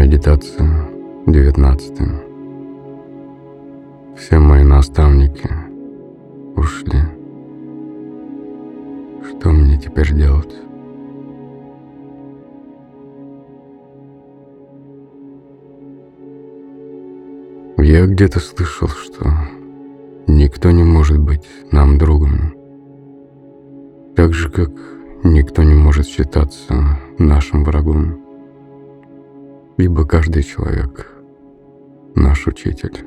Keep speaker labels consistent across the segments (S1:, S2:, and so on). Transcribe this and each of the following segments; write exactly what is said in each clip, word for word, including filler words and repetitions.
S1: Медитация девятнадцатая. Все мои наставники ушли. Что мне теперь делать? Я где-то слышал, что никто не может быть нам другом, так же, как никто не может считаться нашим врагом, ибо каждый человек — наш учитель.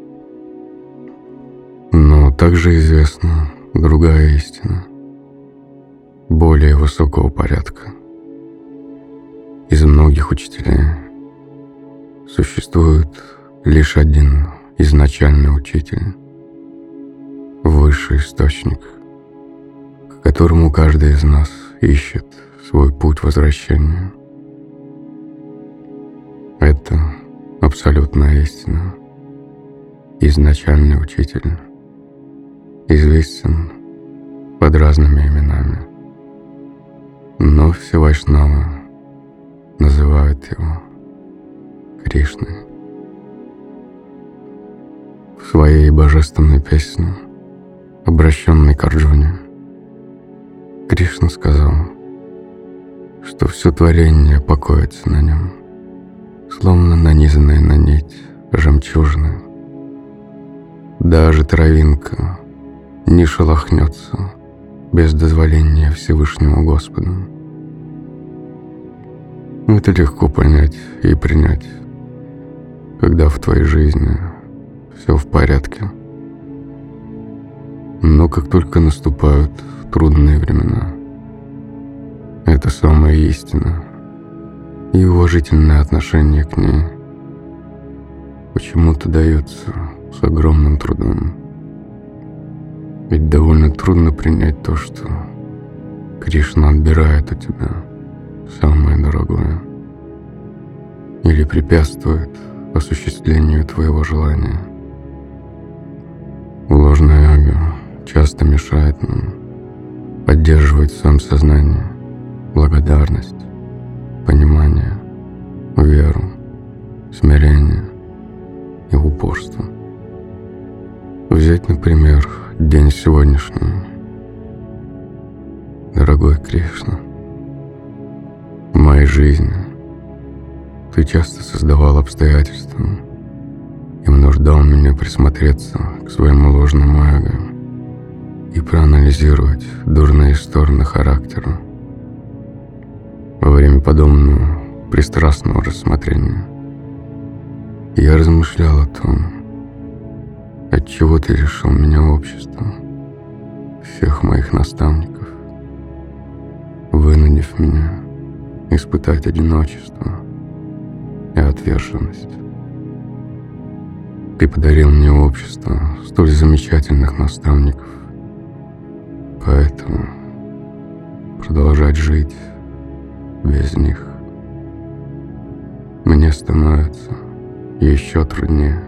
S1: Но также известна другая истина, более высокого порядка. Из многих учителей существует лишь один изначальный учитель, высший источник, к которому каждый из нас ищет свой путь возвращения. Это абсолютная истина. Изначальный учитель известен под разными именами, но все вайшнавы называют его Кришной. В своей божественной песне, обращенной к Арджуне, Кришна сказал, что все творение покоится на нем, словно нанизанная на нить жемчужины. Даже травинка не шелохнется без дозволения Всевышнего Господа. Это легко понять и принять, когда в твоей жизни все в порядке. Но как только наступают трудные времена, это самая истина и уважительное отношение к ней почему-то дается с огромным трудом. Ведь довольно трудно принять то, что Кришна отбирает у тебя самое дорогое или препятствует осуществлению твоего желания. Ложное эго часто мешает нам поддерживать в своем сознании благодарность, понимание, веру, смирение и упорство. Взять, например, день сегодняшний. Дорогой Кришна, в моей жизни ты часто создавал обстоятельства и вынуждал меня присмотреться к своему ложному эго и проанализировать дурные стороны характера. Во время подобного пристрастного рассмотрения я размышлял о том, отчего ты лишил меня общества, всех моих наставников, вынудив меня испытать одиночество и отверженность. Ты подарил мне общество столь замечательных наставников, поэтому продолжать жить без них мне становится еще труднее.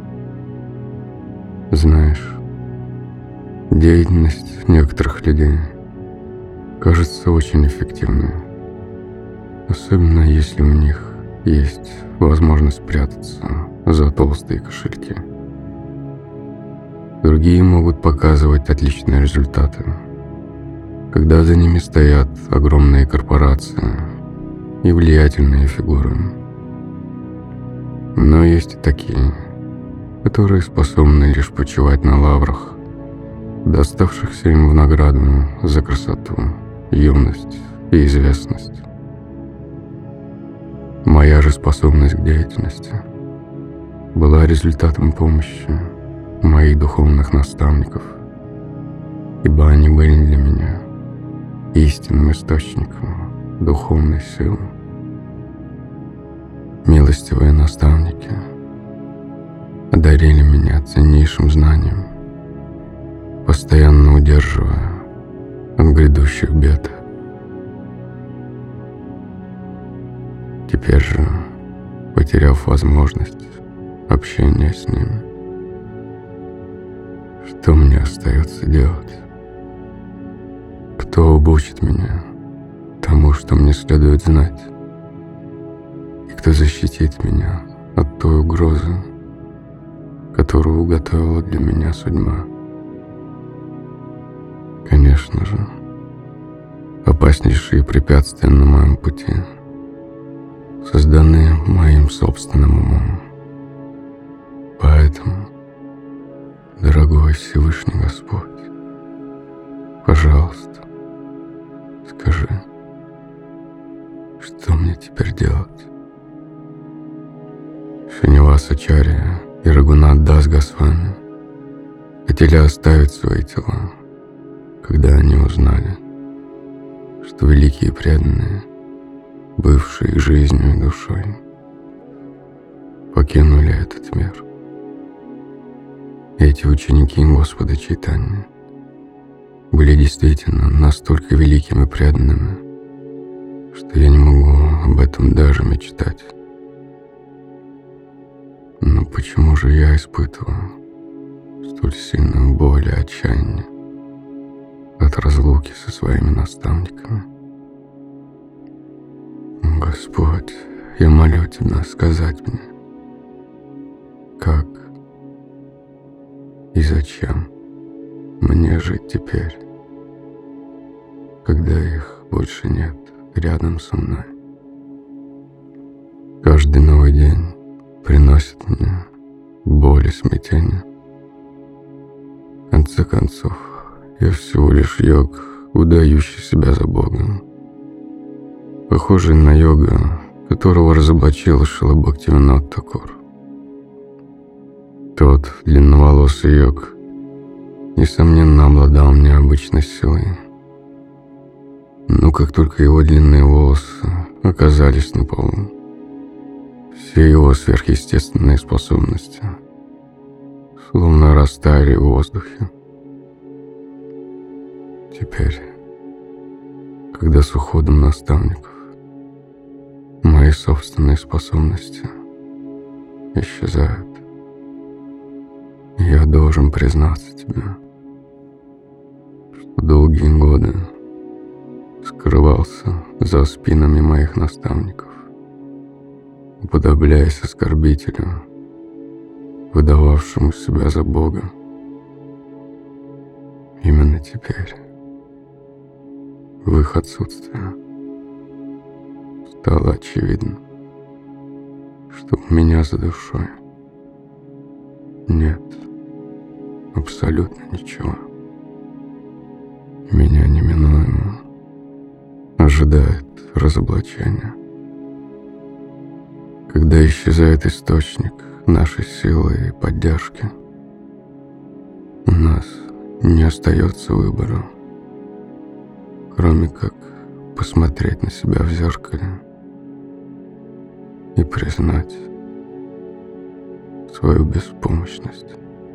S1: Знаешь, деятельность некоторых людей кажется очень эффективной, особенно если у них есть возможность прятаться за толстые кошельки. Другие могут показывать отличные результаты, когда за ними стоят огромные корпорации и влиятельные фигуры. Но есть и такие, которые способны лишь почивать на лаврах, доставшихся им в награду за красоту, юность и известность. Моя же способность к деятельности была результатом помощи моих духовных наставников, ибо они были для меня истинным источником духовной силы. Милостивые наставники одарили меня ценнейшим знанием, постоянно удерживая от грядущих бед. Теперь же, потеряв возможность общения с ними, что мне остается делать? Кто обучит меня тому, что мне следует знать? И кто защитит меня от той угрозы, которую уготовила для меня судьба. Конечно же, опаснейшие препятствия на моем пути созданы моим собственным умом. Поэтому, дорогой Всевышний Господь, пожалуйста, скажи, что мне теперь делать? Шриниваса Ачарья и Рагунат Дас Госвами хотели оставить свои тела, когда они узнали, что великие преданные, бывшие их жизнью и душой, покинули этот мир. Эти ученики Господа Чайтаньи были действительно настолько великими и преданными, что я не могу об этом даже мечтать. Но почему же я испытываю столь сильную боль и отчаяние от разлуки со своими наставниками? Господь, я молю Тебя сказать мне, как и зачем мне жить теперь, когда их больше нет рядом со мной. Каждый новый день приносит мне боль и смятение. В конце концов, я всего лишь йог, выдающий себя за Бога, похожий на йога, которого разоблачил Шрила Бхактивинода Тхакур. Тот длинноволосый йог, несомненно, обладал необычной силой. Но как только его длинные волосы оказались на полу, все его сверхъестественные способности словно растаяли в воздухе. Теперь, когда с уходом наставников мои собственные способности исчезают, я должен признаться тебе, что долгие годы скрывался за спинами моих наставников, уподобляясь оскорбителю, выдававшему себя за Бога. Именно теперь, в их отсутствие, стало очевидно, что у меня за душой нет абсолютно ничего. Меня неминуемо ожидает разоблачение. Когда исчезает источник нашей силы и поддержки, у нас не остается выбора, кроме как посмотреть на себя в зеркале и признать свою беспомощность.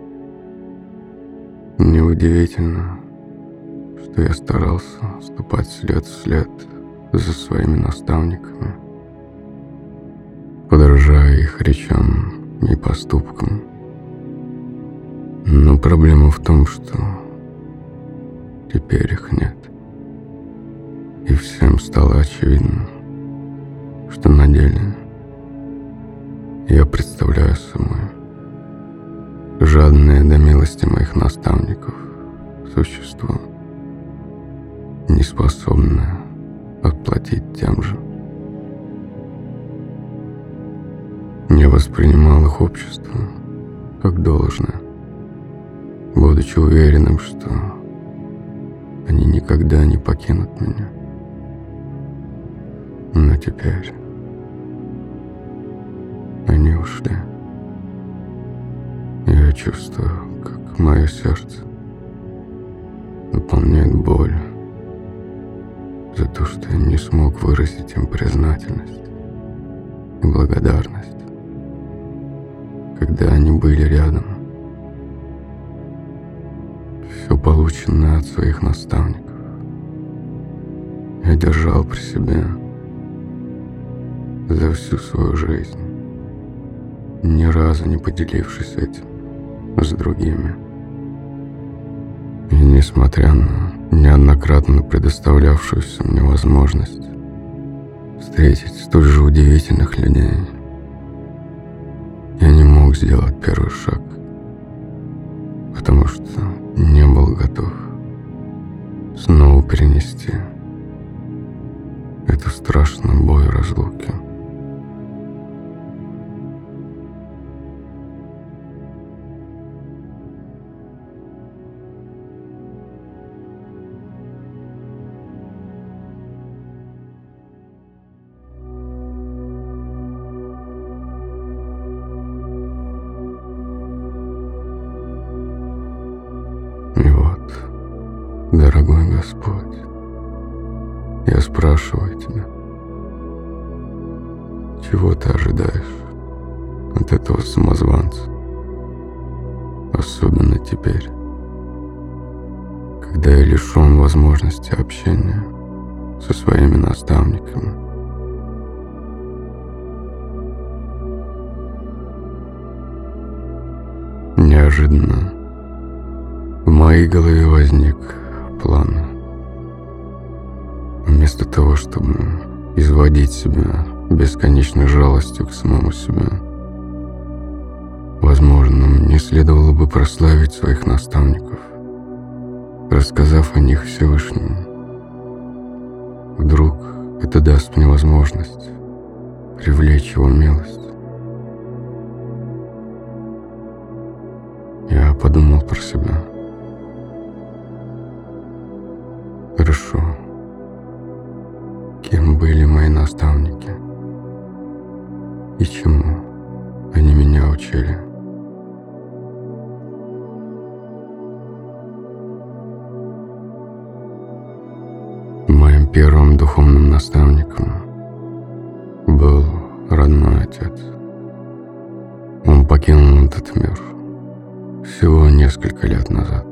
S1: Неудивительно, что я старался ступать след в след за своими наставниками, подражая их речам и поступкам. Но проблема в том, что теперь их нет. И всем стало очевидно, что на деле я представляю собой жадное до милости моих наставников существо, неспособное отплатить тем же. Я воспринимал их общество как должное, будучи уверенным, что они никогда не покинут меня. Но теперь они ушли. Я чувствую, как мое сердце наполняет боль за то, что я не смог выразить им признательность и благодарность, когда они были рядом. Все полученное от своих наставников я держал при себе за всю свою жизнь, ни разу не поделившись этим с другими. И несмотря на неоднократно предоставлявшуюся мне возможность встретить столь же удивительных людей, я не мог сделать первый шаг, потому что не был готов снова перенести эту страшную боль разлуки. И вот, дорогой Господь, я спрашиваю Тебя, чего Ты ожидаешь от этого самозванца, особенно теперь, когда я лишен возможности общения со своими наставниками. Неожиданно в моей голове возник план. Вместо того, чтобы изводить себя бесконечной жалостью к самому себе, возможно, мне следовало бы прославить своих наставников, рассказав о них Всевышнему. Вдруг это даст мне возможность привлечь его милость. Я подумал про себя. Хорошо. Кем были мои наставники? И чему они меня учили? Моим первым духовным наставником был родной отец. Он покинул этот мир всего несколько лет назад.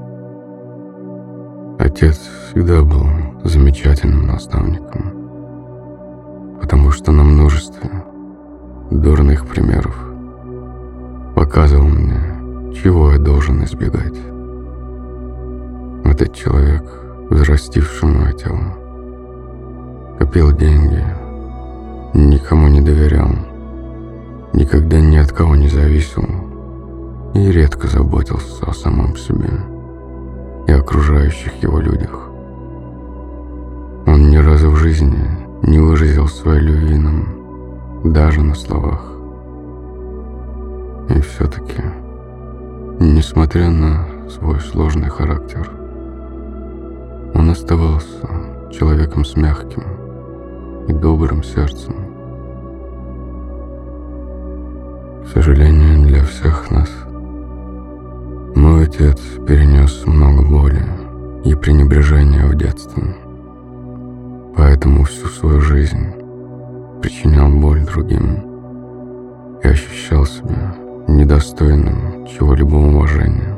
S1: Отец всегда был замечательным наставником, потому что на множестве дурных примеров показывал мне, чего я должен избегать. Этот человек, взрастивший мое тело, копил деньги, никому не доверял, никогда ни от кого не зависел и редко заботился о самом себе и окружающих его людях. Он ни разу в жизни не выразил своей любви нам, даже на словах. И все-таки, несмотря на свой сложный характер, он оставался человеком с мягким и добрым сердцем. К сожалению, для всех нас мой отец перенес много боли и пренебрежения в детстве, поэтому всю свою жизнь причинял боль другим и ощущал себя недостойным чего-либо уважения,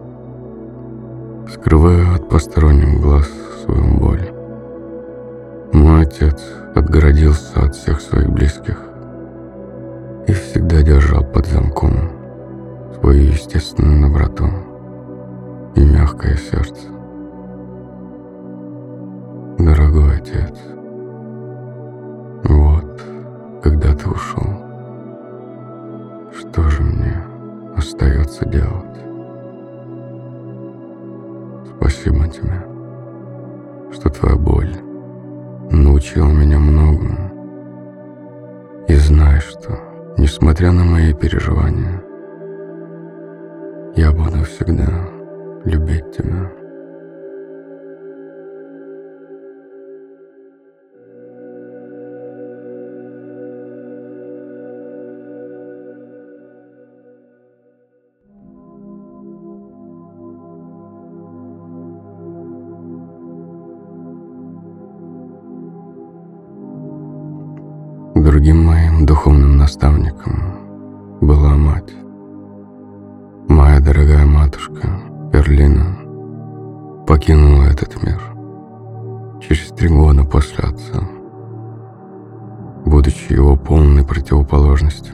S1: скрывая от посторонних глаз свою боль. Мой отец отгородился от всех своих близких и всегда держал под замком свою естественную доброту и мягкое сердце. Дорогой отец, вот, когда ты ушел, что же мне остается делать? Спасибо тебе, что твоя боль научила меня многому. И знай, что, несмотря на мои переживания, я буду всегда любить тебя. Другим моим духовным наставником была мать. Моя дорогая матушка Перлина покинула этот мир через три года после отца, будучи его полной противоположностью.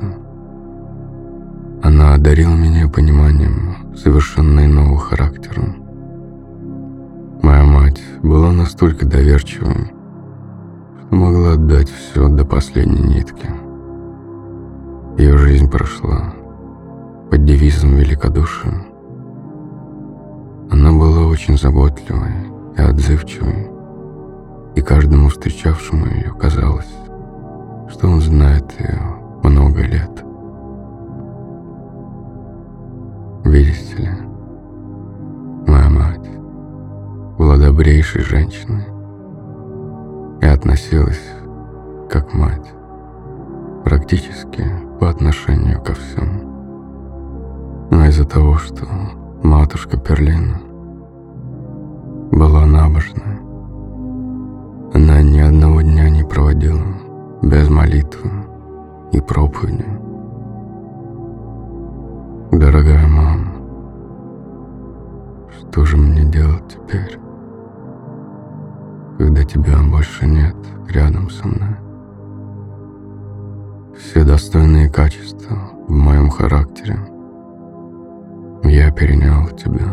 S1: Она одарила меня пониманием совершенно иного характера. Моя мать была настолько доверчивой, могла отдать все до последней нитки. Ее жизнь прошла под девизом великодушия. Она была очень заботливой и отзывчивой, и каждому встречавшему ее казалось, что он знает ее много лет. Видите ли, моя мать была добрейшей женщиной и относилась как мать практически по отношению ко всем. Но из-за того, что матушка Перлина была набожная, она ни одного дня не проводила без молитвы и проповеди. Дорогая мама, что же мне делать теперь, когда тебя больше нет рядом со мной? Все достойные качества в моем характере я перенял у тебя.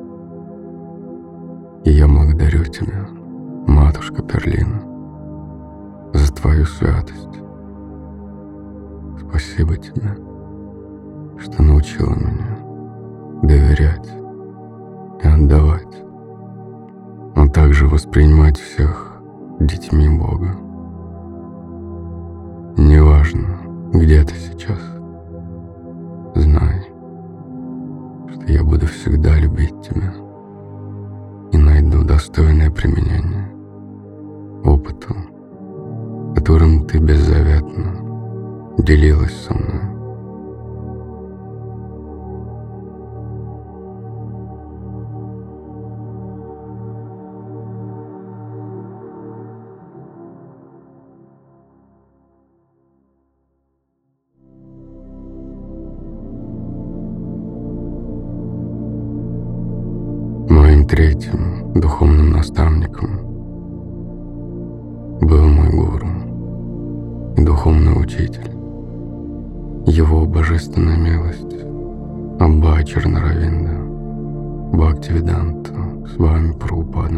S1: И я благодарю тебя, матушка Перлина, за твою святость. Спасибо тебе, что научила меня доверять и отдавать, но также воспринимать всех детьми Бога. Неважно, где ты сейчас, знай, что я буду всегда любить тебя и найду достойное применение опыту, которым ты беззаветно делилась со мной. Моим третьим духовным наставником был мой гуру и духовный учитель, его божественная милость Абба Чаранаравинда Бхактивиданта Свами Прабхупада.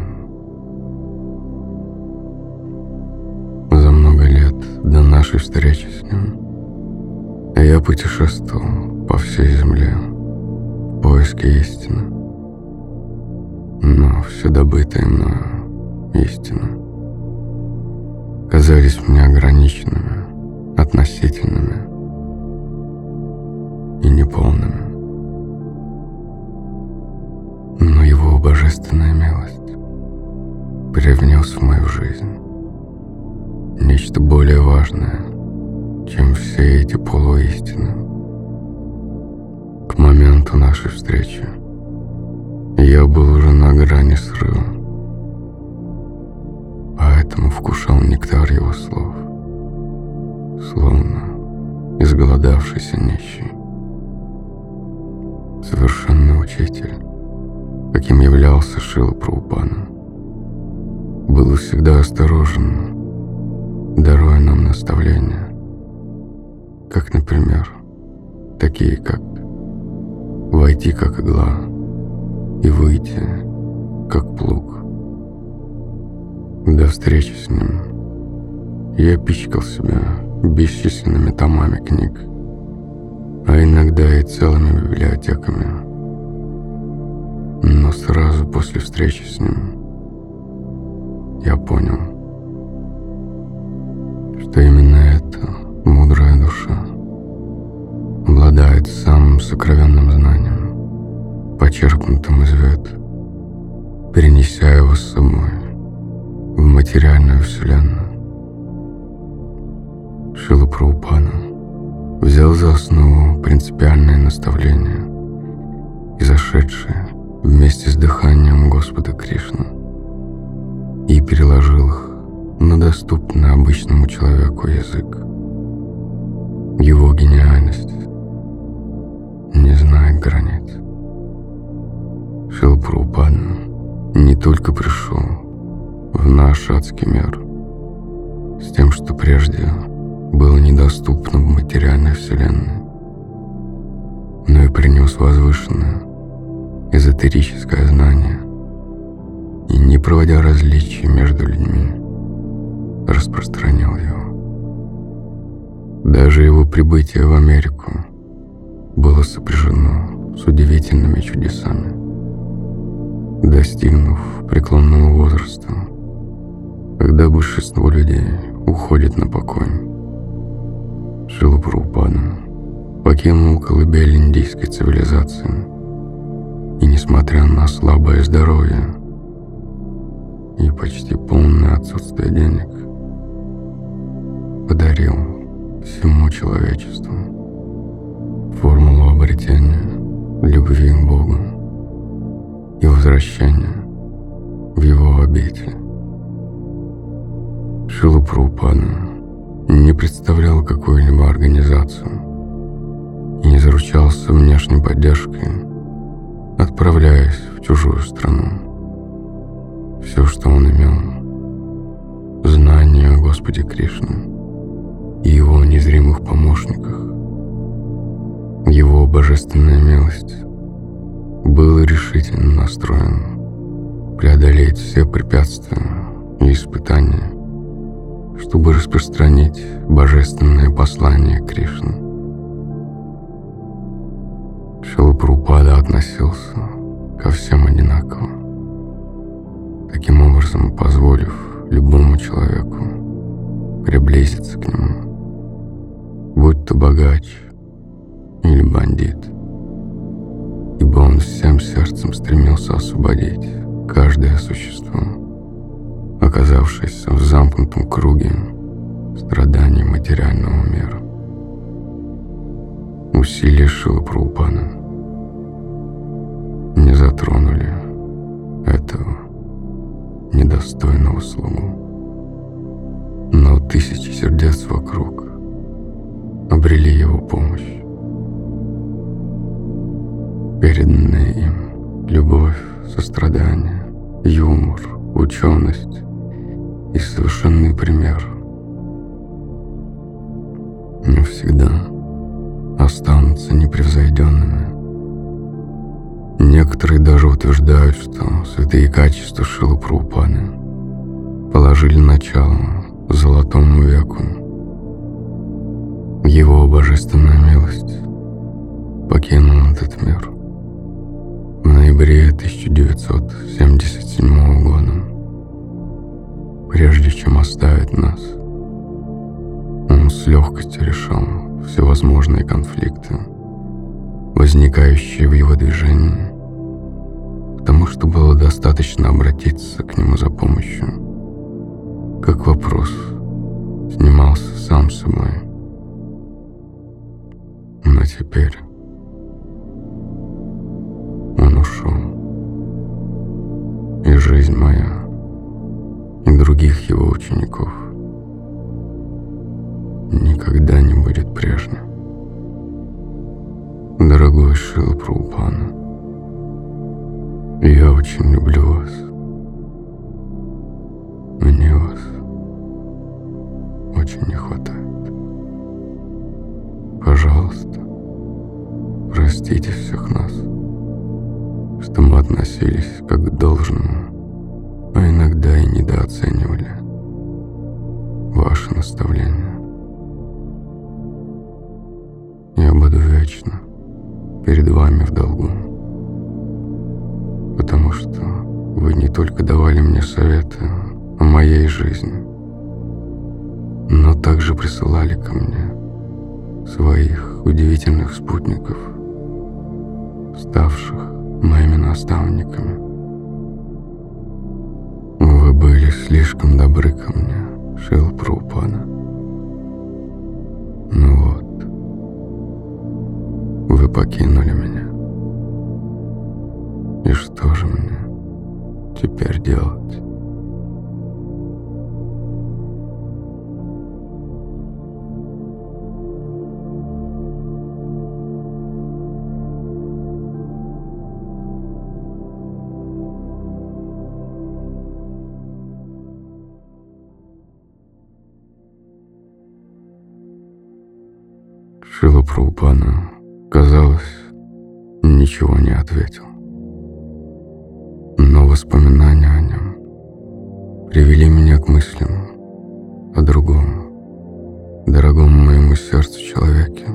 S1: За много лет до нашей встречи с ним я путешествовал по всей земле в поиске истины. Но все добытые мною истины казались мне ограниченными, относительными и неполными. Но его божественная милость привнес в мою жизнь нечто более важное, чем все эти полуистины. К моменту нашей встречи я был уже на грани срыва, поэтому вкушал нектар его слов, словно изголодавшийся нищий. Совершенный учитель, каким являлся Шрила Прабхупада, был всегда осторожен, даруя нам наставления, как, например, такие как «войти как игла» и выйти, как плуг. До встречи с ним я пичкал себя бесчисленными томами книг, а иногда и целыми библиотеками. Но сразу после встречи с ним я понял, что именно эта мудрая душа обладает самым сокровенным знанием, почерпнутым из вед, перенеся его с собой в материальную вселенную. Шрила Прабхупада взял за основу принципиальные наставления, изошедшие вместе с дыханием Господа Кришны, и переложил их на доступный обычному человеку язык. Его гениальность не знает границ. Шрила Прабхупада не только пришел в наш адский мир с тем, что прежде было недоступно в материальной вселенной, но и принес возвышенное эзотерическое знание и, не проводя различий между людьми, распространил Даже его прибытие в Америку было сопряжено с удивительными чудесами. Достигнув преклонного возраста, когда большинство людей уходит на покой, Шрила Прабхупада покинул колыбель индийской цивилизации и, несмотря на слабое здоровье и почти полное отсутствие денег, подарил всему человечеству формулу обретения любви к Богу и возвращения в Его обитель. Шрила Прабхупада не представлял какую-либо организацию и не заручался внешней поддержкой, отправляясь в чужую страну. Все, что он имел, знание о Господе Кришне и Его незримых помощниках, Его божественная милость, был решительно настроен преодолеть все препятствия и испытания, чтобы распространить божественное послание Кришны. Шрила Прабхупада относился ко всем одинаково, таким образом позволив любому человеку приблизиться к нему, будь то богач или бандит, ибо он всем сердцем стремился освободить каждое существо, оказавшееся в замкнутом круге страданий материального мира. Усилия Шрилы Прабхупады не затронули этого недостойного слугу, но тысячи сердец вокруг обрели его помощь. Переданные им любовь, сострадание, юмор, ученость и совершенный пример навсегда останутся непревзойденными. Некоторые даже утверждают, что святые качества Шрилы Прабхупады положили начало Золотому веку. Его божественная милость покинула этот мир в ноябре тысяча девятьсот семьдесят седьмого года. Прежде чем оставить нас, он с легкостью решал всевозможные конфликты, возникающие в его движении, потому что было достаточно обратиться к нему за помощью, как вопрос снимался сам собой. Но теперь он ушел, и жизнь моя и других его учеников никогда не будет прежней. Дорогой Шрила Прабхупада, я очень люблю вас. Мне вас очень не хватает. Пожалуйста, простите всех нас, что мы относились как к должному, а иногда и недооценивали ваши наставления. Я буду вечно перед вами в долгу, потому что вы не только давали мне советы о моей жизни, но также присылали ко мне своих удивительных спутников, ставших моими наставниками. Вы были слишком добры ко мне, Шрила Прабхупада. Ну вот, вы покинули меня. И что же мне теперь делать? Шрила Прабхупада, казалось, ничего не ответил. Но воспоминания о нем привели меня к мыслям о другом, дорогом моему сердцу человеке,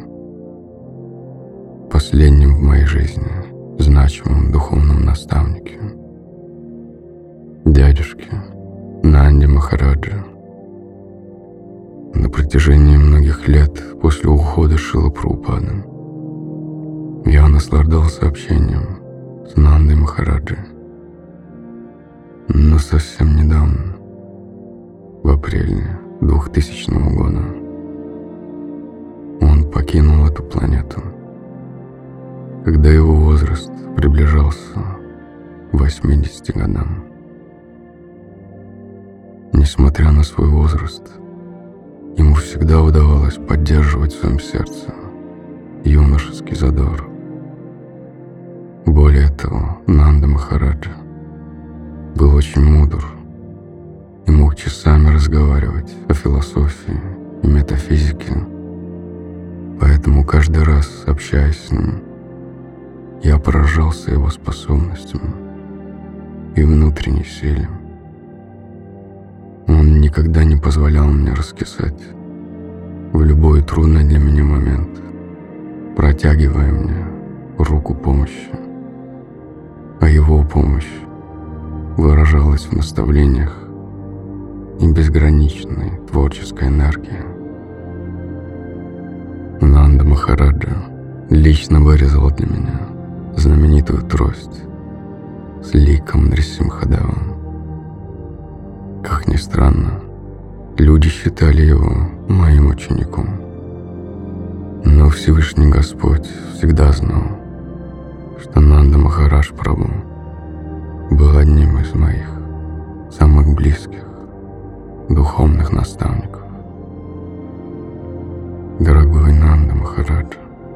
S1: последнем в моей жизни значимом духовном наставнике, дядюшке Нанди Махараджа. На протяжении многих лет после ухода Шрилы Прабхупады я наслаждался общением с Нандой Махараджей. Но совсем недавно, в апреле двухтысячного года, он покинул эту планету, когда его возраст приближался к восьмидесяти годам. Несмотря на свой возраст, ему всегда удавалось поддерживать в своем сердце юношеский задор. Более того, Нанда Махараджа был очень мудр и мог часами разговаривать о философии и метафизике. Поэтому каждый раз, общаясь с ним, я поражался его способностями и внутренней силе. Он никогда не позволял мне раскисать в любой трудный для меня момент, протягивая мне руку помощи, а его помощь выражалась в наставлениях и безграничной творческой энергии. Нанда Махараджа лично вырезал для меня знаменитую трость с ликом Нрисимхадева. Как ни странно, люди считали его моим учеником. Но Всевышний Господь всегда знал, что Нанда Махарадж Прабху был одним из моих самых близких духовных наставников. Дорогой Нанда Махарадж,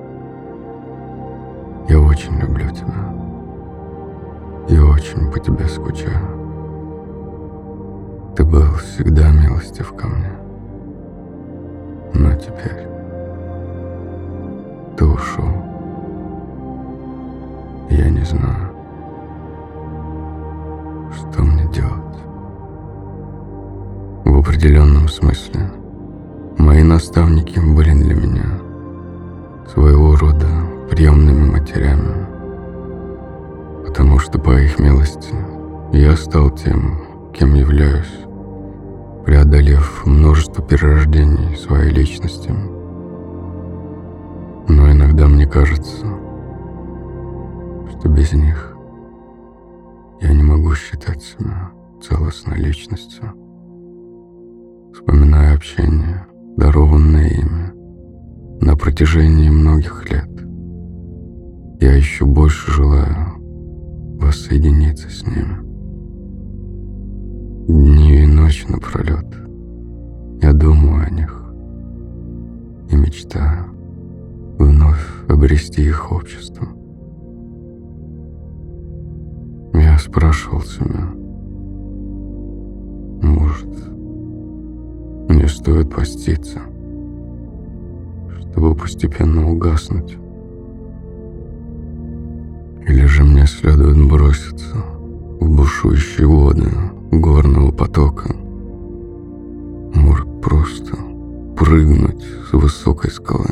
S1: я очень люблю тебя и очень по тебе скучаю. Ты был всегда милостив ко мне, но теперь ты ушел. Я не знаю, что мне делать. В определенном смысле мои наставники были для меня своего рода приемными матерями, потому что по их милости я стал тем, кем являюсь, преодолев множество перерождений своей личности. Но иногда мне кажется, что без них я не могу считать себя целостной личностью. Вспоминая общение, дарованное ими на протяжении многих лет, я еще больше желаю воссоединиться с ними. Дни и ночи напролет я думаю о них и мечтаю вновь обрести их общество. Я спрашивал себя, может, мне стоит поститься, чтобы постепенно угаснуть, или же мне следует броситься в бушующие воды горного потока, может, просто прыгнуть с высокой скалы.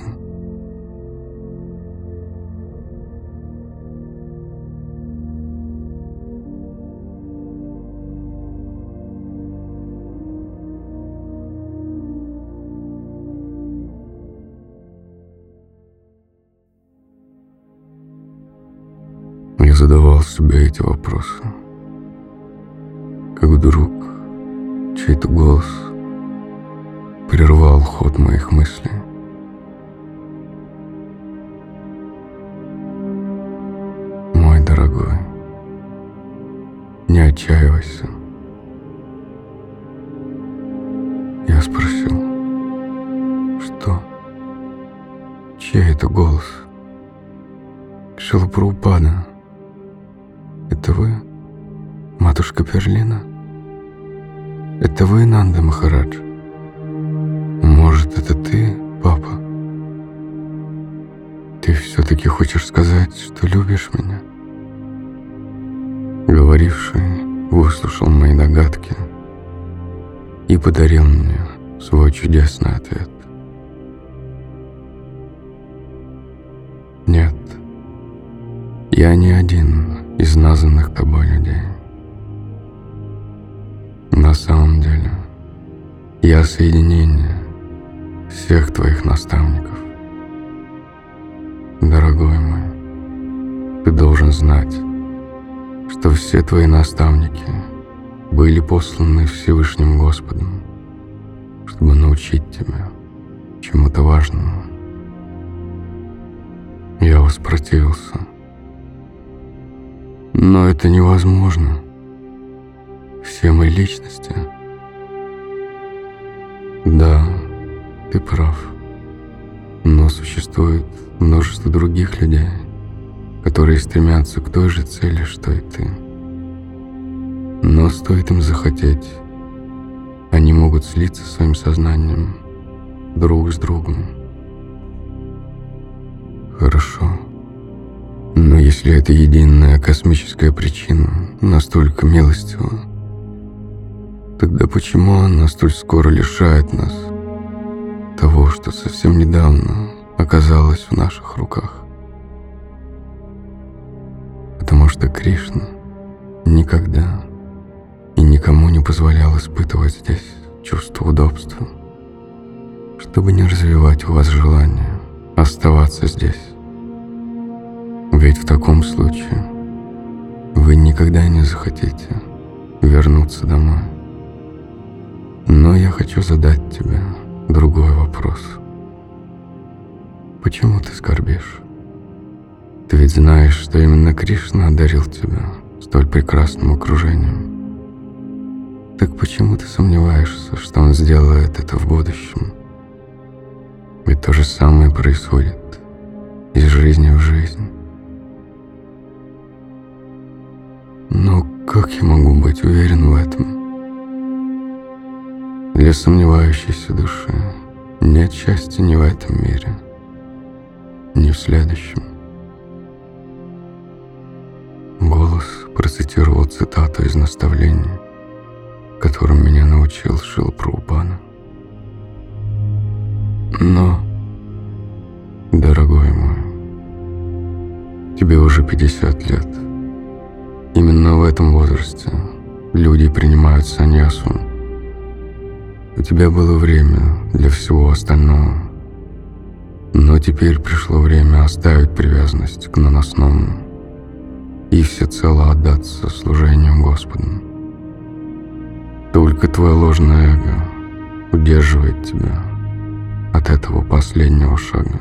S1: Я задавал себе эти вопросы, как вдруг чей-то голос прервал ход моих мыслей. Мой дорогой, не отчаивайся. Я спросил, что? Чей это голос? Шрила Прабхупада. Это вы, матушка Перлина? Это вы, Нанда Махарадж? Может, это ты, папа? Ты все-таки хочешь сказать, что любишь меня? Говоривший выслушал мои догадки и подарил мне свой чудесный ответ. Я не один из названных тобой людей. На самом деле, я соединение всех твоих наставников. Дорогой мой, ты должен знать, что все твои наставники были посланы Всевышним Господом, чтобы научить тебя чему-то важному. Я воспротивился. Но это невозможно. Все мы личности. Да, ты прав. Но существует множество других людей, которые стремятся к той же цели, что и ты. Но стоит им захотеть, они могут слиться своим сознанием друг с другом. Хорошо. Но если эта единая космическая причина настолько милостива, тогда почему она столь скоро лишает нас того, что совсем недавно оказалось в наших руках? Потому что Кришна никогда и никому не позволял испытывать здесь чувство удобства, чтобы не развивать у вас желание оставаться здесь. Ведь в таком случае вы никогда не захотите вернуться домой. Но я хочу задать тебе другой вопрос. Почему ты скорбишь? Ты ведь знаешь, что именно Кришна одарил тебя столь прекрасным окружением. Так почему ты сомневаешься, что он сделает это в будущем? Ведь то же самое происходит из жизни в жизнь. Но как я могу быть уверен в этом? Для сомневающейся души нет счастья ни в этом мире, ни в следующем. Голос процитировал цитату из наставлений, которым меня научил Шрила Прабхупада. Но, дорогой мой, тебе уже пятьдесят лет. Именно в этом возрасте люди принимают саньясу. У тебя было время для всего остального. Но теперь пришло время оставить привязанность к наносному и всецело отдаться служению Господу. Только твое ложное эго удерживает тебя от этого последнего шага.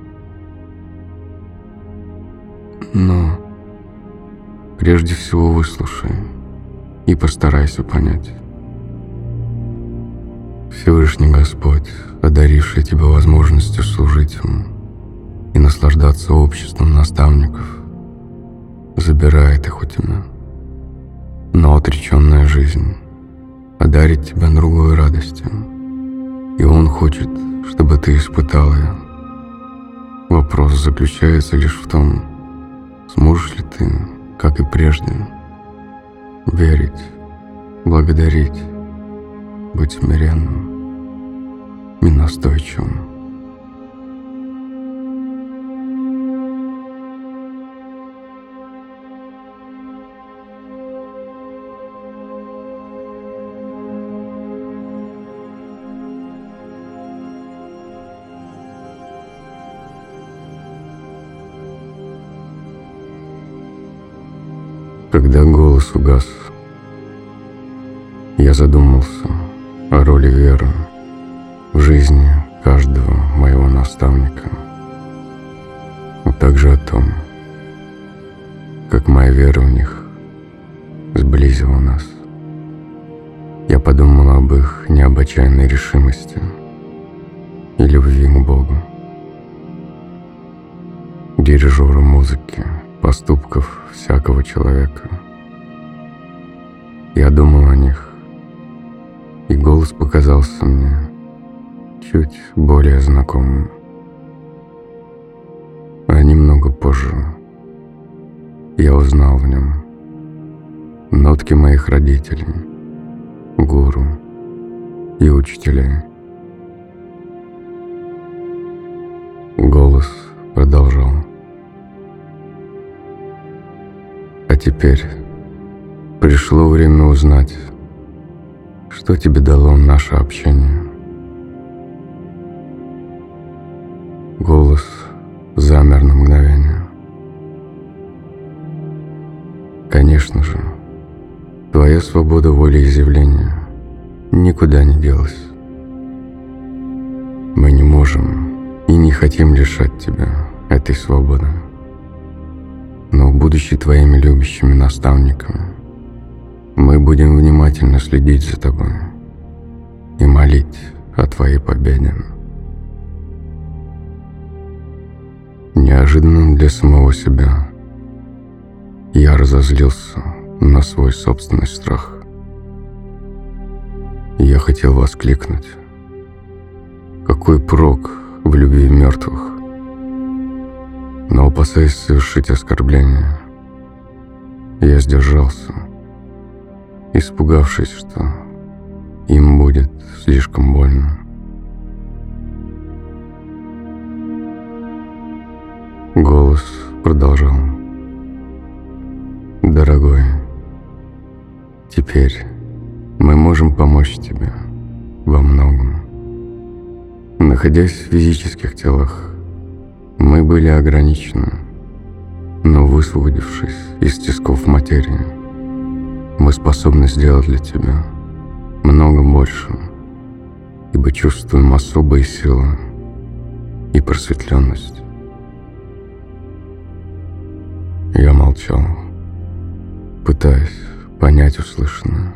S1: Но прежде всего выслушай и постарайся понять. Всевышний Господь, одаривший тебя возможностью служить Ему и наслаждаться обществом наставников, забирает их у тебя. Но отреченная жизнь одарит тебя другой радостью, и Он хочет, чтобы ты испытал ее. Вопрос заключается лишь в том, сможешь ли ты, как и прежде, верить, благодарить, быть смиренным и настойчивым. Когда голос угас, я задумался о роли веры в жизни каждого моего наставника, а также о том, как моя вера в них сблизила нас. Я подумал об их необычайной решимости и любви к Богу, дирижеру музыки, поступков всякого человека. Я думал о них, и голос показался мне чуть более знакомым. А немного позже я узнал в нем нотки моих родителей, гуру и учителей. Голос продолжал: теперь пришло время узнать, что тебе дало наше общение. Голос замер на мгновение. Конечно же, твоя свобода волеизъявления никуда не делась. Мы не можем и не хотим лишать тебя этой свободы. Но, будучи твоими любящими наставниками, мы будем внимательно следить за тобой и молить о твоей победе. Неожиданно для самого себя я разозлился на свой собственный страх. Я хотел воскликнуть: какой прок в любви мертвых? Но, опасаясь совершить оскорбление, я сдержался, испугавшись, что им будет слишком больно. Голос продолжал: дорогой, теперь мы можем помочь тебе во многом. Находясь в физических телах, мы были ограничены, но, высвободившись из тисков материи, мы способны сделать для тебя много больше, ибо чувствуем особые силы и просветленность. Я молчал, пытаясь понять услышанное.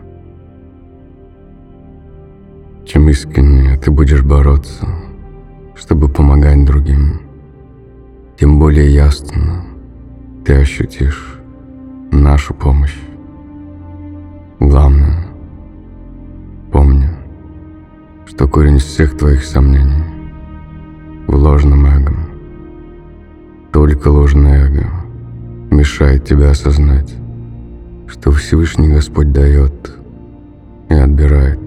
S1: Чем искреннее ты будешь бороться, чтобы помогать другим, тем более ясно ты ощутишь нашу помощь. Главное, помни, что корень всех твоих сомнений в ложном эго. Только ложное эго мешает тебе осознать, что Всевышний Господь дает и отбирает.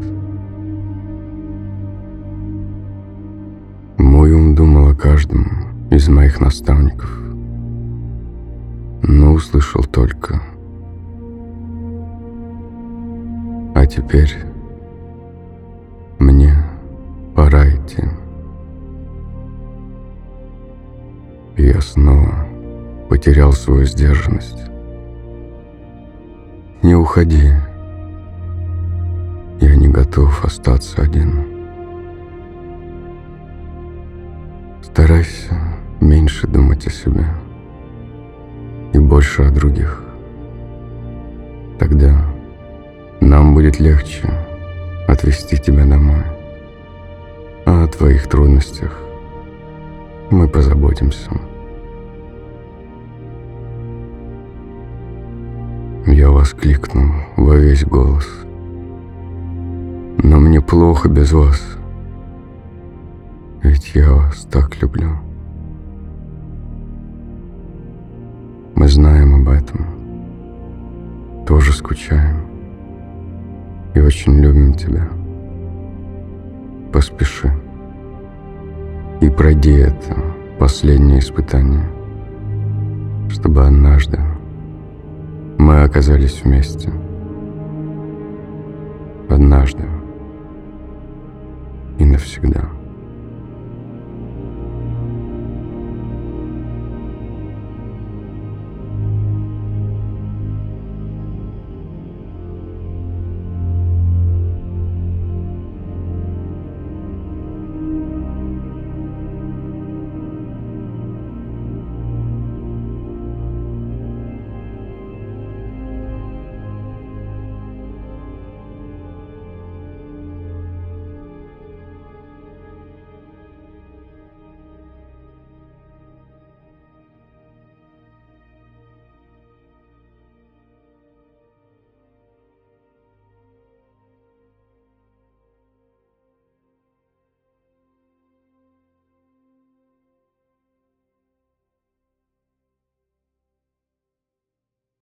S1: Мой ум думал о каждом из моих наставников, но услышал только: а теперь мне пора идти. И я снова потерял свою сдержанность. Не уходи. Я не готов остаться один. Старайся меньше думать о себе и больше о других. Тогда нам будет легче отвезти тебя домой. А о твоих трудностях мы позаботимся. Я воскликнул во весь голос: но мне плохо без вас, ведь я вас так люблю. Мы знаем об этом, тоже скучаем и очень любим тебя. Поспеши и пройди это последнее испытание, чтобы однажды мы оказались вместе. Однажды и навсегда.